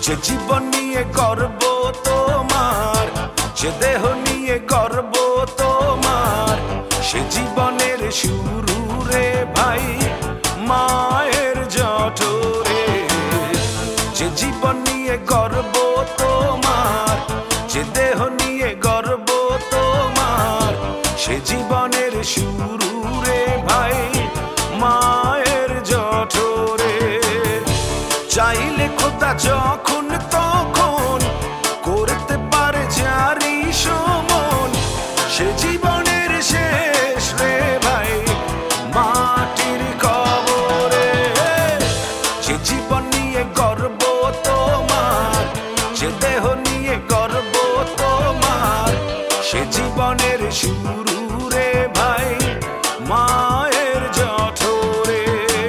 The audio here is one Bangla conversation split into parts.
যে জীবন নিয়ে গর্ব তোমার, যে দেহ নিয়ে গর্ব তোমার, সে জীবনের শুরু রে ভাই মায়ের জঠরে। যে জীবন নিয়ে গর্ব তোমার, যে দেহ নিয়ে গর্ব তোমার, সে জীবনের শুরু রে ভাই মায়ের জঠরে। চাইলে খোদা যখন তখন করতে পারে যারি সমন, সে জীবনের শেষ রে ভাই মাটির কবরে। যে জীবন নিয়ে গর্ব তোমার, যে দেহ নিয়ে গর্ব তোমার, সে জীবনের শুরু রে ভাই মায়ের জঠরে।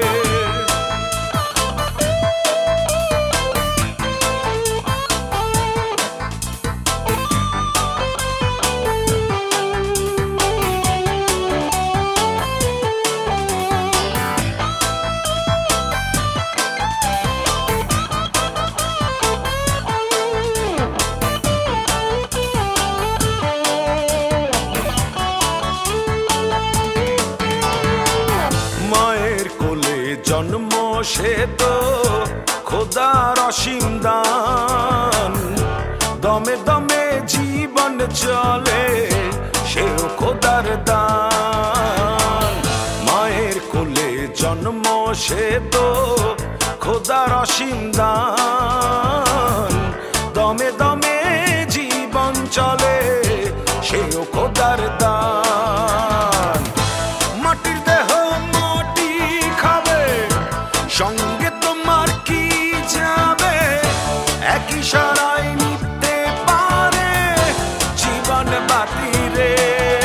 জন্ম সে তো খোদার অসীম দান, দমে দমে জীবন চলে সেও খোদার দান। মায়ের কোলে জন্ম সে তো খোদার অসীম দান, দমে দমে জীবন চলে সেও খোদার দান। মাটির দেহ মাটি খাবে, সঙ্গে তোমার কি যাবে, একই সারাই নিতে পারে জীবন বাতিরে।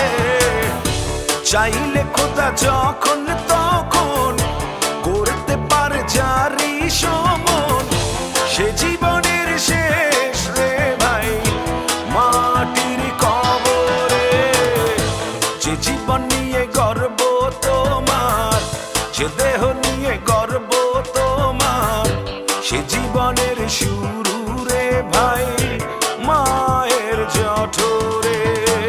চাইলে খোদা যখন তখন করতে পারে যারি সমন, সে জীবনের শেষ রে ভাই মাটির কবরে। যে জীবন নিয়ে গর্ব তোমার, যে দেহ নিয়ে গর্ব তোমার, সে জীবনের শুরু রে ভাই মায়ের জঠরে।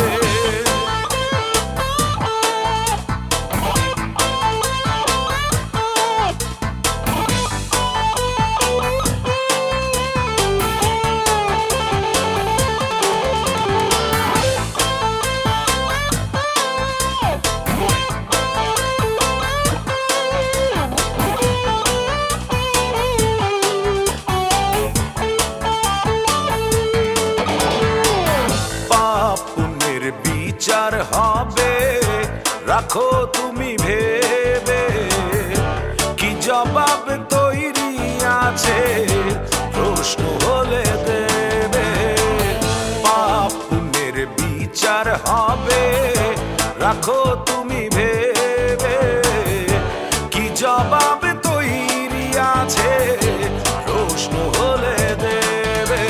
বিচার হবে রাখো তুমি ভেবে, কি জবাব তৈরি আছে প্রশ্ন হলে দেবে। পাপ পুণ্যের বিচার হবে রাখো তুমি ভেবে, কি জবাব তৈরি আছে প্রশ্ন হলে দেবে।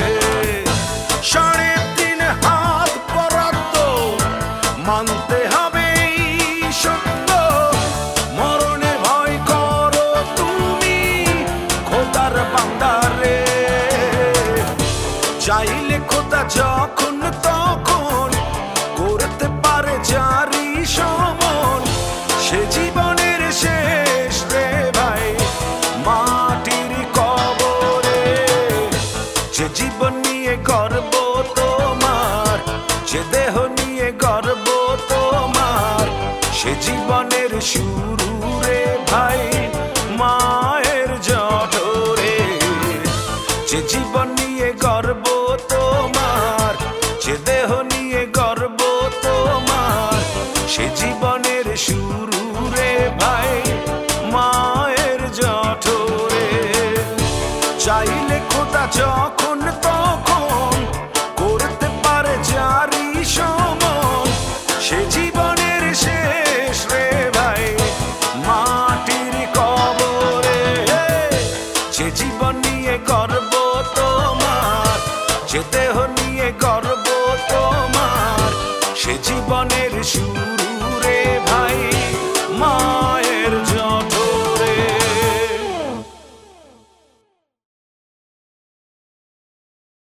3.5 হাত বরাদ্দ মানতে হবে সত্য, মরণে ভয় করো তুমি খোদার বান্দারে। চাইলে খোদা যখন তখন করতে পারে যারি সমন, সে জীবনের শেষ রে ভাই মাটির কবরে। যে জীবন নিয়ে গর্ব তোমার, যে দেহ নিয়ে গর্ব তোমার, সে জীবনের শুরু রে ভাই মায়ের জঠরে। যে জীবন নিয়ে গর্ব তোমার, যে দেহ নিয়ে গর্ব তোমার, সে জীবনের শুরু রে ভাই মায়ের জঠরে। চাইলে খোদা যখন তখন করতে পারে যারি সমন, সে জীবনের শেষ রে ভাই মাটির কবরে। যে জীবন নিয়ে গর্ব তোমার, যে দেহ নিয়ে গর্ব তোমার, সে জীবনের শুরু